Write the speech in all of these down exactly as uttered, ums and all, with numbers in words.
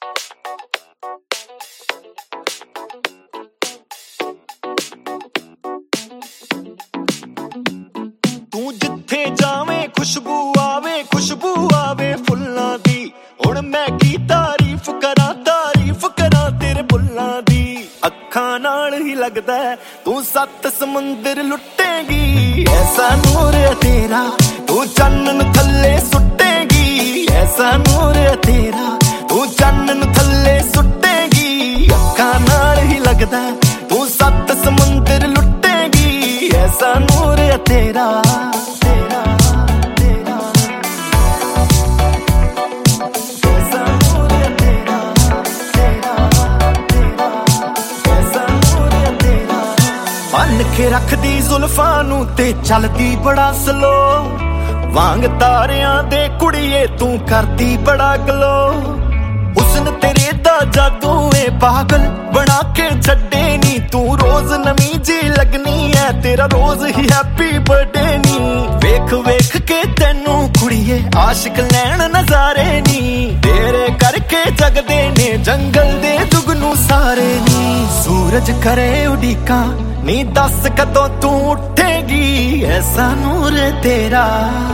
ਤੂੰ ਜਿੱਥੇ ਜਾਵੇਂ ਖੁਸ਼ਬੂ ਆਵੇ, ਖੁਸ਼ਬੂ ਆਵੇ ਫੁੱਲਾਂ ਦੀ। ਹੁਣ ਮੈਂ ਕੀ ਤਾਰੀਫ ਕਰਾਂ, ਤਾਰੀਫ ਕਰਾਂ ਤੇਰੇ ਬੁੱਲਾਂ ਦੀ। ਅੱਖਾਂ ਨਾਲ ਹੀ ਲੱਗਦਾ ਤੂੰ ਸੱਤ ਸਮੁੰਦਰ ਲੁੱਟੇਗੀ। ਐਸਾ ਨੂਰ ਹੈ ਤੇਰਾ ਤੂੰ ਚਾਨਣ ਥੱਲੇ ਸੁੱਟੇਗੀ। ਐਸਾ ਨੂਰ ਹੈ ਤੇਰਾ ਤੂੰ ਚਾਨਣ ਥੱਲੇ ਸੁੱਟੇਗੀ। ਅੱਖਾਂ ਨਾਲ ਹੀ ਲੱਗਦਾ ਤੂੰ ਸੱਤ ਸਮੁੰਦਰ ਲੁੱਟੇਗੀ। ਐਸਾ ਨੂਰ ਹੈ ਤੇਰਾ ਤੇਰਾ ਤੇਰਾ ਐਸਾ ਨੂਰ ਹੈ ਤੇਰਾ ਤੇਰਾ ਤੇਰਾ ਐਸਾ ਨੂਰ ਹੈ ਤੇਰਾ। ਬੰਨ ਕੇ ਰੱਖਦੀ ਜ਼ੁਲਫਾਂ ਨੂੰ ਤੇ ਚੱਲਦੀ ਬੜਾ ਸਲੋ। ਵਾਂਗ ਤਾਰਿਆਂ ਦੇ ਕੁੜੀਏ ਤੂੰ ਕਰਦੀ ਬੜਾ ਗਲੋ। ਹੁਸਨ ਤੇਰੇ ਦਾ ਜਾਦੂ ਏ ਪਾਗਲ ਬਣਾ ਕੇ ਛੱਡੇ ਨੀ ਤੂੰ। ਰੋਜ਼ ਨਵੀਂ ਜੀ ਲੱਗਣੀ ਐ ਤੇਰਾ ਰੋਜ਼ ਹੀ ਹੈਪੀ ਬਰਥਡੇ ਨੀ। ਵੇਖ ਵੇਖ ਕੇ ਤੈਨੂੰ ਕੁੜੀਏ ਆਸ਼ਿਕ ਲੈਣ ਨਜ਼ਾਰੇ ਨੀ। ਤੇਰੇ ਕਰਕੇ ਜਗਦੇ ਨੇ ਜੰਗਲ ਦੇ ਜੁਗਨੂ ਸਾਰੇ ਨੀ। ਸੂਰਜ ਕਰੇ ਉਡੀਕਾਂ ਨੀ ਦੱਸ ਕਦੋਂ ਤੂੰ ਉੱਠੇਗੀ। ਐਸਾ ਨੂਰ ਤੇਰਾ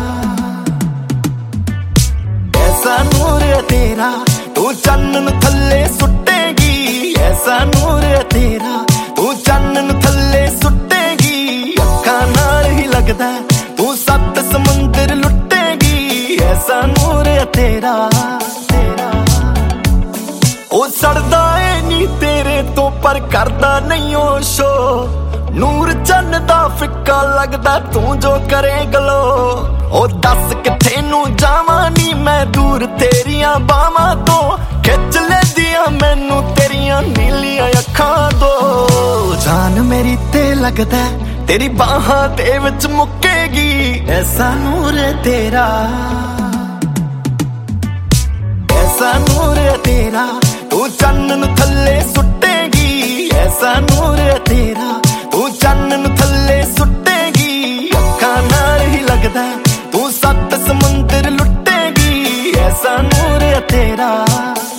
ਐਸਾ ਨੂਰ ਤੇਰਾ ਤੂੰ ਚਾਨਣ ਥੱਲੇ ਸੁੱਟੇਗੀ। ਐਸਾ ਨੂਰ ਤੇਰਾ ਤੂੰ ਚਾਨਣ ਥੱਲੇ ਸੁੱਟੇਗੀ। ਅੱਖਾਂ ਨਾਲ ਹੀ ਲੱਗਦਾ ਤੂੰ ਸੱਤ ਸਮੁੰਦਰ ਲੁੱਟੇਗੀ। ਐਸਾ ਨੂਰ ਤੇਰਾ ਤੇਰਾ। ਉਹ ਸੜਦਾ ਏ ਨੀ ਤੇਰੇ ਤੋਂ ਪਰ ਕਰਦਾ ਨਹੀਂ ਉਹ ਸ਼ੋ। ਨੂਰ ਚੰਨ ਦਾ ਫਿੱਕਾ ਲੱਗਦਾ ਤੂੰ ਜੋ ਕਰੇ ਗਲੋ। ਉਹ ਦੱਸ ਕਿੱਥੇ ਨੂੰ ਜਾਵਾਂ ਨੀ ਮੈਂ ਦੂਰ ਤੇਰੀਆਂ ਬਾਹਾਂ ਤੋਂ। ਖਿੱਚ ਲੈਂਦੀਆਂ ਮੈਨੂੰ ਤੇਰੀਆਂ ਨੀਲੀਆਂ ਅੱਖਾਂ ਤੋਂ। ਜਾਨ ਮੇਰੀ ਤੇ ਲੱਗਦਾ ਤੇਰੀ ਬਾਹਾਂ ਦੇ ਵਿੱਚ ਮੁੱਕੇਗੀ। ਐਸਾ ਨੂਰ ਤੇਰਾ ਐਸਾ ਨੂਰ ਤੇਰਾ ਤੂੰ ਚਾਨਣ ਥੱਲੇ ਸੁੱਟੇਗੀ। ਐਸਾ ਨੂਰ ਤੇਰਾ ਤੂੰ ਚਾਨਣ ਥੱਲੇ ਸੁੱਟੇਗੀ। ਅੱਖਾਂ ਨਾਲ ਹੀ ਲੱਗਦਾ ਤੂੰ ਸੱਤ ਸਮੁੰਦਰ ਲੁੱਟੇਗੀ। ਐਸਾ ਨੂਰ ਤੇਰਾ।